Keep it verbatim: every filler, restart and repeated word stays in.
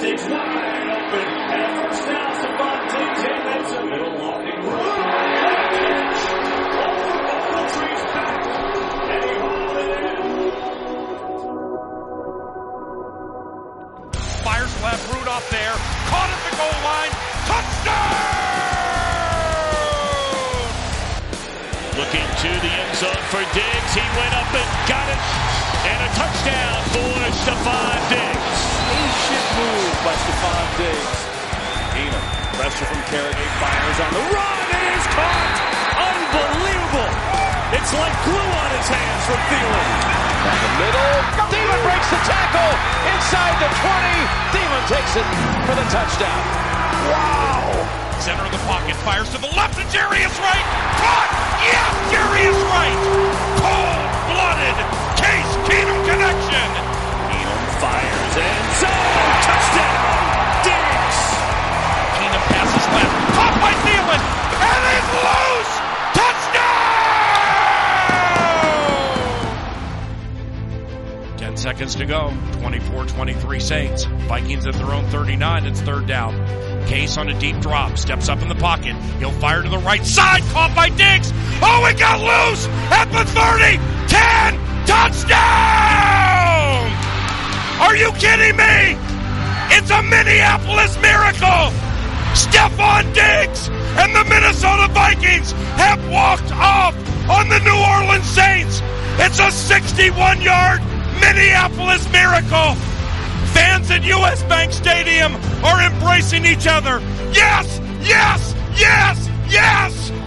Diggs wide open. And first down, Stephon Diggs. And that's a middle walking run. All the ball trees back. And he hauled it in. Fires left, Rudolph there. Caught at the goal line. Touchdown! Looking to the end zone for Diggs. He went up and got it. And a touchdown for Stephon Diggs. Ancient move by Stephon Diggs. Keenum, pressure from Kerrigan, fires on the run. It is caught. Unbelievable. It's like glue on his hands from Thielen. Down the middle. Thielen breaks the tackle. Inside the twenty. Thielen takes it for the touchdown. Wow. Center of the pocket, fires to the left, and Jerry is right. Caught! Yes, Jerry is right. Cold-blooded Case Keenum connection. Keenum fires and zone. Touchdown, Diggs. Keenum passes left, caught by Thielen, and it's loose. Touchdown! Ten seconds to go. twenty-four twenty-three Saints. Vikings at their own thirty-nine. It's third down. Case on a deep drop, steps up in the pocket. He'll fire to the right side, caught by Diggs. Oh, it got loose at the thirty, ten, touchdown! Are you kidding me? It's a Minneapolis miracle. Stephon Diggs and the Minnesota Vikings have walked off on the New Orleans Saints. It's a sixty-one yard Minneapolis miracle. Fans at U S Bank Stadium are embracing each other. Yes, yes, yes, yes!